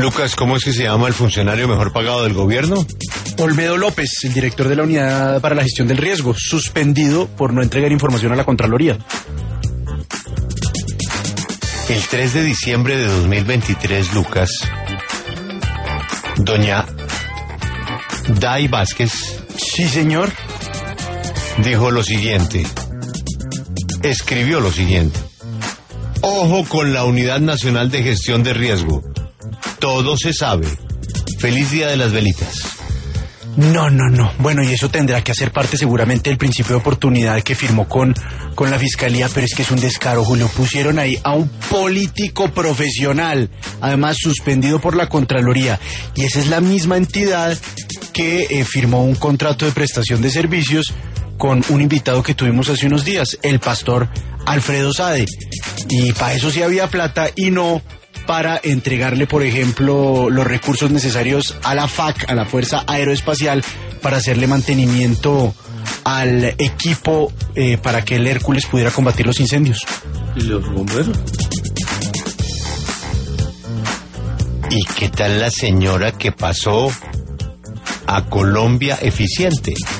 Lucas, ¿cómo es que se llama el funcionario mejor pagado del gobierno? Olmedo López, el director de la Unidad para la Gestión del Riesgo, suspendido por no entregar información a la Contraloría. El 3 de diciembre de 2023, Lucas, doña Day Vázquez Sí, señor. dijo lo siguiente, escribió lo siguiente: ojo con la Unidad Nacional de Gestión de Riesgo, todo se sabe. Feliz Día de las Velitas. No. Bueno, y eso tendrá que hacer parte seguramente del principio de oportunidad que firmó con la Fiscalía, pero es que es un descaro, Julio. Pusieron ahí a un político profesional, además suspendido por la Contraloría, y esa es la misma entidad que firmó un contrato de prestación de servicios con un invitado que tuvimos hace unos días, el pastor Alfredo Sade. Y para eso sí había plata y no para entregarle, por ejemplo, los recursos necesarios a la FAC, a la Fuerza Aeroespacial, para hacerle mantenimiento al equipo para que el Hércules pudiera combatir los incendios. ¿Y los bomberos? ¿Y qué tal la señora que pasó a Colombia Eficiente?